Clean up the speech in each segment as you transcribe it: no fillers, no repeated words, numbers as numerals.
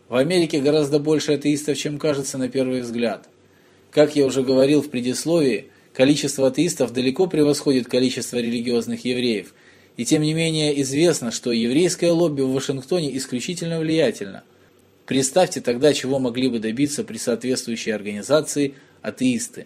В Америке гораздо больше атеистов, чем кажется на первый взгляд. Как я уже говорил в предисловии, количество атеистов далеко превосходит количество религиозных евреев, и тем не менее известно, что еврейское лобби в Вашингтоне исключительно влиятельно. Представьте тогда, чего могли бы добиться при соответствующей организации атеисты.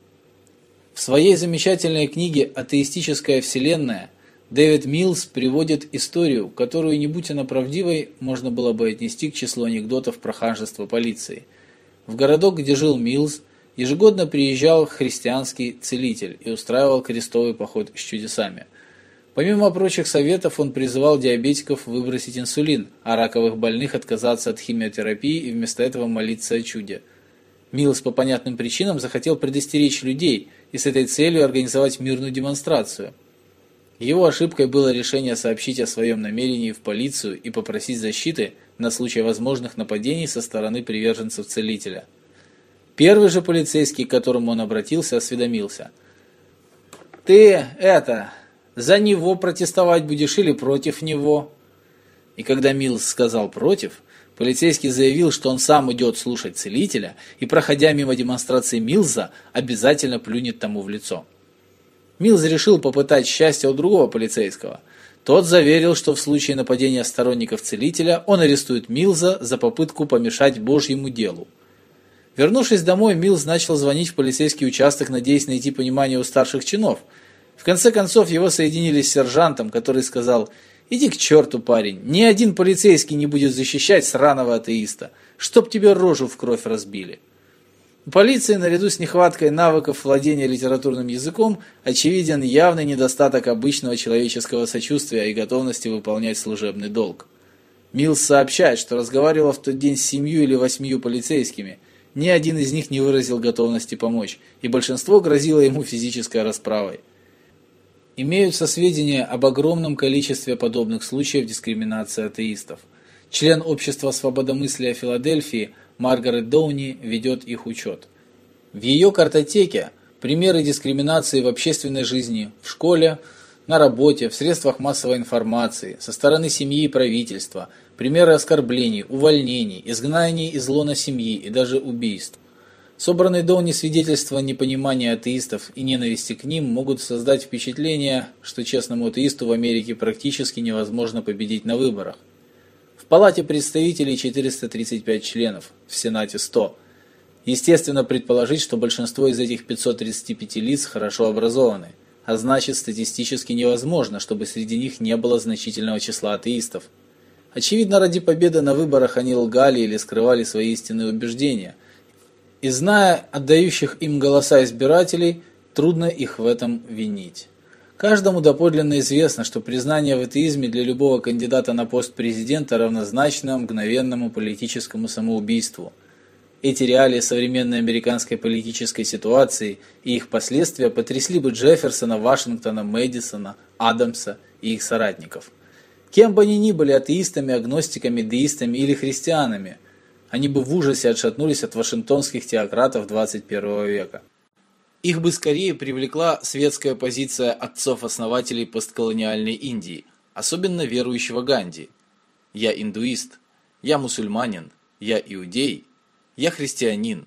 В своей замечательной книге «Атеистическая вселенная» Дэвид Миллс приводит историю, которую, не будь она правдивой, можно было бы отнести к числу анекдотов про ханжество полиции. В городок, где жил Миллс, ежегодно приезжал христианский целитель и устраивал крестовый поход с чудесами. Помимо прочих советов, он призывал диабетиков выбросить инсулин, а раковых больных отказаться от химиотерапии и вместо этого молиться о чуде. Миллс по понятным причинам захотел предостеречь людей и с этой целью организовать мирную демонстрацию. Его ошибкой было решение сообщить о своем намерении в полицию и попросить защиты на случай возможных нападений со стороны приверженцев целителя. Первый же полицейский, к которому он обратился, осведомился: «Ты за него протестовать будешь или против него?» И когда Миллс сказал «против», полицейский заявил, что он сам идет слушать целителя и, проходя мимо демонстрации Миллса, обязательно плюнет тому в лицо. Миллс решил попытать счастье у другого полицейского. Тот заверил, что в случае нападения сторонников целителя он арестует Миллса за попытку помешать Божьему делу. Вернувшись домой, Миллс начал звонить в полицейский участок, надеясь найти понимание у старших чинов. В конце концов, его соединили с сержантом, который сказал: «Иди к черту, парень, ни один полицейский не будет защищать сраного атеиста, чтоб тебе рожу в кровь разбили». У полиции, наряду с нехваткой навыков владения литературным языком, очевиден явный недостаток обычного человеческого сочувствия и готовности выполнять служебный долг. Миллс сообщает, что разговаривал в тот день с 7 или 8 полицейскими. Ни один из них не выразил готовности помочь, и большинство грозило ему физической расправой. Имеются сведения об огромном количестве подобных случаев дискриминации атеистов. Член Общества свободомыслия Филадельфии Маргарет Доуни ведет их учет. В ее картотеке примеры дискриминации в общественной жизни, в школе, на работе, в средствах массовой информации, со стороны семьи и правительства, примеры оскорблений, увольнений, изгнаний из лона семьи и даже убийств. Собранные Доуни свидетельства непонимания атеистов и ненависти к ним могут создать впечатление, что честному атеисту в Америке практически невозможно победить на выборах. В Палате представителей 435 членов, в Сенате 100. Естественно предположить, что большинство из этих 535 лиц хорошо образованы, а значит статистически невозможно, чтобы среди них не было значительного числа атеистов. Очевидно, ради победы на выборах они лгали или скрывали свои истинные убеждения. И зная отдающих им голоса избирателей, трудно их в этом винить. Каждому доподлинно известно, что признание в атеизме для любого кандидата на пост президента равнозначно мгновенному политическому самоубийству. Эти реалии современной американской политической ситуации и их последствия потрясли бы Джефферсона, Вашингтона, Мэдисона, Адамса и их соратников. Кем бы они ни были, атеистами, агностиками, деистами или христианами, они бы в ужасе отшатнулись от вашингтонских теократов 21 века. Их бы скорее привлекла светская позиция отцов-основателей постколониальной Индии, особенно верующего Ганди. Я индуист, я мусульманин, я иудей, я христианин,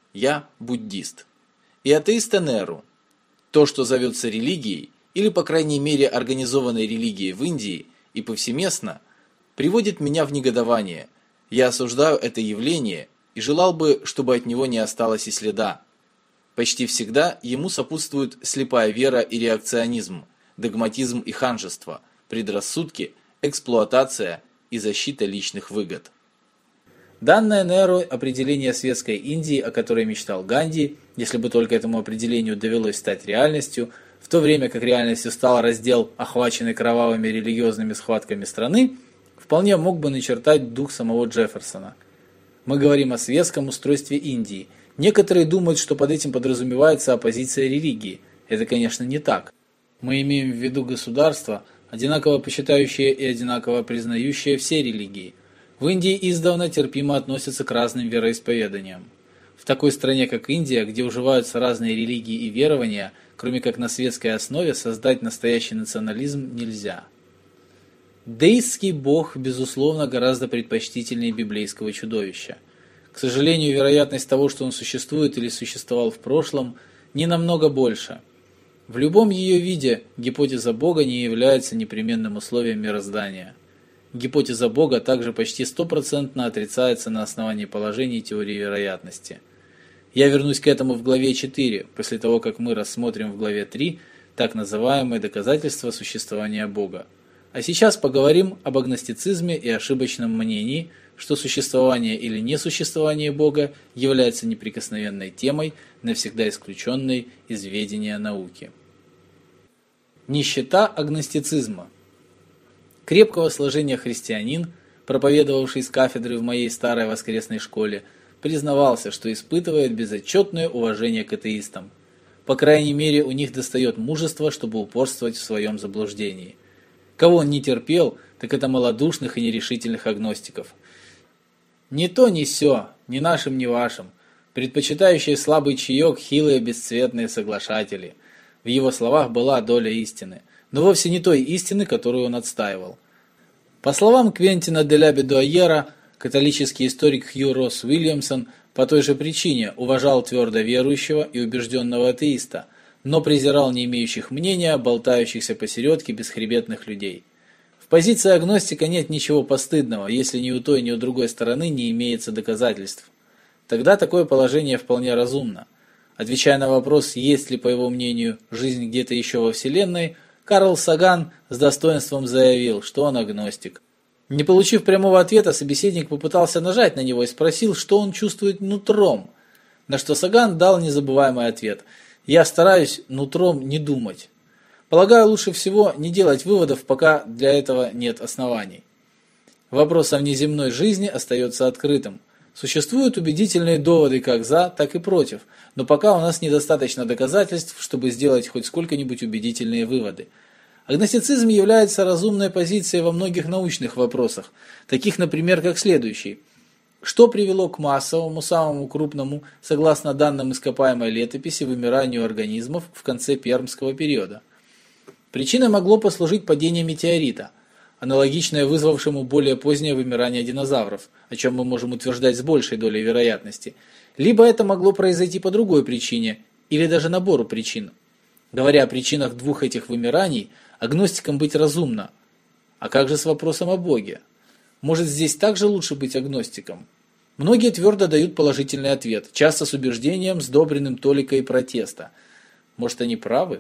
я буддист. И атеиста Неру. То, что зовется религией, или по крайней мере организованной религией в Индии и повсеместно, приводит меня в негодование. Я осуждаю это явление и желал бы, чтобы от него не осталось и следа. Почти всегда ему сопутствуют слепая вера и реакционизм, догматизм и ханжество, предрассудки, эксплуатация и защита личных выгод. Данное Неру определение светской Индии, о которой мечтал Ганди, если бы только этому определению довелось стать реальностью, в то время как реальностью стал раздел, охваченный кровавыми религиозными схватками страны, вполне мог бы начертать дух самого Джефферсона. Мы говорим о светском устройстве Индии. Некоторые думают, что под этим подразумевается оппозиция религии. Это, конечно, не так. Мы имеем в виду государство, одинаково почитающее и одинаково признающее все религии. В Индии издавна терпимо относятся к разным вероисповеданиям. В такой стране, как Индия, где уживаются разные религии и верования, кроме как на светской основе, создать настоящий национализм нельзя. Деистский бог, безусловно, гораздо предпочтительнее библейского чудовища. К сожалению, вероятность того, что он существует или существовал в прошлом, не намного больше. В любом ее виде гипотеза Бога не является непременным условием мироздания. Гипотеза Бога также почти стопроцентно отрицается на основании положений теории вероятности. Я вернусь к этому в главе 4, после того, как мы рассмотрим в главе 3 так называемые доказательства существования Бога. А сейчас поговорим об агностицизме и ошибочном мнении, что существование или несуществование Бога является неприкосновенной темой, навсегда исключенной из ведения науки. Нищета агностицизма. Крепкого сложения христианин, проповедовавший с кафедры в моей старой воскресной школе, признавался, что испытывает безотчетное уважение к атеистам. По крайней мере, у них достает мужества, чтобы упорствовать в своем заблуждении. Кого он не терпел, так это малодушных и нерешительных агностиков. Ни то, ни сё, ни нашим, ни вашим, предпочитающие слабый чаек хилые бесцветные соглашатели. В его словах была доля истины, но вовсе не той истины, которую он отстаивал. По словам Квентина де ля Бедуайера, католический историк Хью Росс Уильямсон по той же причине уважал твердо верующего и убежденного атеиста, но презирал не имеющих мнения, болтающихся посередке бесхребетных людей. В позиции агностика нет ничего постыдного, если ни у той, ни у другой стороны не имеется доказательств. Тогда такое положение вполне разумно. Отвечая на вопрос, есть ли, по его мнению, жизнь где-то еще во Вселенной, Карл Саган с достоинством заявил, что он агностик. Не получив прямого ответа, собеседник попытался нажать на него и спросил, что он чувствует нутром, на что Саган дал незабываемый ответ: «Я стараюсь нутром не думать». Полагаю, лучше всего не делать выводов, пока для этого нет оснований. Вопрос о внеземной жизни остается открытым. Существуют убедительные доводы как за, так и против, но пока у нас недостаточно доказательств, чтобы сделать хоть сколько-нибудь убедительные выводы. Агностицизм является разумной позицией во многих научных вопросах, таких, например, как следующий. Что привело к массовому, самому крупному, согласно данным ископаемой летописи, вымиранию организмов в конце пермского периода? Причиной могло послужить падение метеорита, аналогичное вызвавшему более позднее вымирание динозавров, о чем мы можем утверждать с большей долей вероятности. Либо это могло произойти по другой причине, или даже набору причин. Говоря о причинах двух этих вымираний, агностикам быть разумно. А как же с вопросом о Боге? Может, здесь также лучше быть агностиком? Многие твердо дают положительный ответ, часто с убеждением, сдобренным толикой протеста. Может, они правы?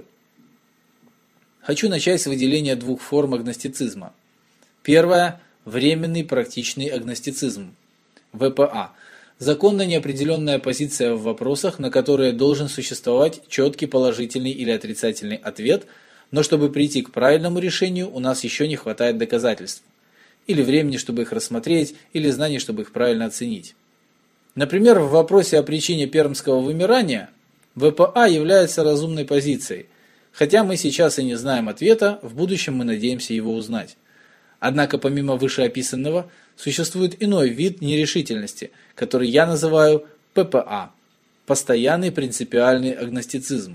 Хочу начать с выделения двух форм агностицизма. Первая – временный практичный агностицизм, ВПА. Законно неопределенная позиция в вопросах, на которые должен существовать четкий положительный или отрицательный ответ, но чтобы прийти к правильному решению, у нас еще не хватает доказательств. Или времени, чтобы их рассмотреть, или знаний, чтобы их правильно оценить. Например, в вопросе о причине пермского вымирания ВПА является разумной позицией. Хотя мы сейчас и не знаем ответа, в будущем мы надеемся его узнать. Однако помимо вышеописанного, существует иной вид нерешительности, который я называю ППА – постоянный принципиальный агностицизм.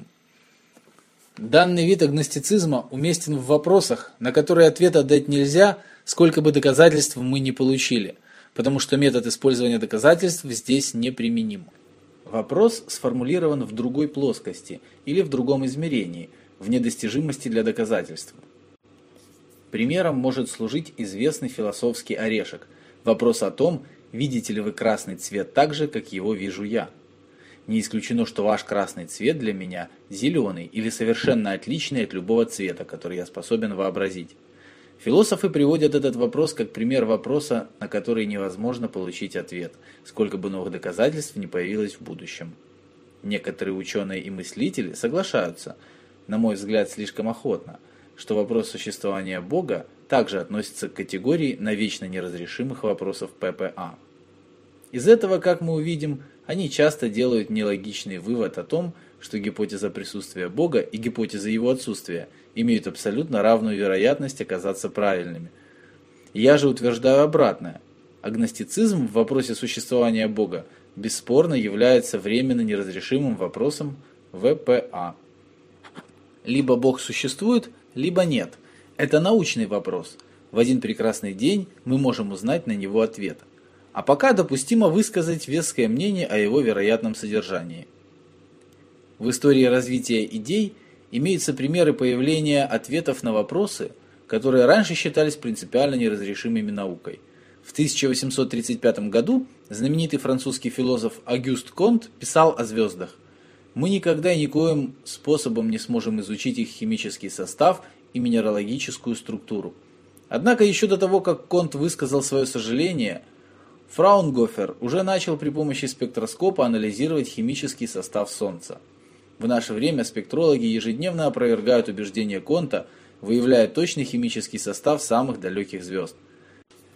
Данный вид агностицизма уместен в вопросах, на которые ответа дать нельзя, сколько бы доказательств мы ни получили, потому что метод использования доказательств здесь неприменим. Вопрос сформулирован в другой плоскости или в другом измерении, в недостижимости для доказательств. Примером может служить известный философский орешек. Вопрос о том, видите ли вы красный цвет так же, как его вижу я. Не исключено, что ваш красный цвет для меня зеленый или совершенно отличный от любого цвета, который я способен вообразить. Философы приводят этот вопрос как пример вопроса, на который невозможно получить ответ, сколько бы новых доказательств не появилось в будущем. Некоторые ученые и мыслители соглашаются, на мой взгляд, слишком охотно, что вопрос существования Бога также относится к категории навечно неразрешимых вопросов ППА. Из этого, как мы увидим, они часто делают нелогичный вывод о том, что гипотеза присутствия Бога и гипотеза его отсутствия имеют абсолютно равную вероятность оказаться правильными. Я же утверждаю обратное. Агностицизм в вопросе существования Бога бесспорно является временно неразрешимым вопросом ВПА. Либо Бог существует, либо нет. Это научный вопрос. В один прекрасный день мы можем узнать на него ответ. А пока допустимо высказать веское мнение о его вероятном содержании. В истории развития идей имеются примеры появления ответов на вопросы, которые раньше считались принципиально неразрешимыми наукой. В 1835 году знаменитый французский философ Агюст Конт писал о звездах: «Мы никогда и никоим способом не сможем изучить их химический состав и минералогическую структуру». Однако еще до того, как Конт высказал свое сожаление, Фраунгофер уже начал при помощи спектроскопа анализировать химический состав Солнца. В наше время спектрологи ежедневно опровергают убеждения Конта, выявляя точный химический состав самых далеких звезд.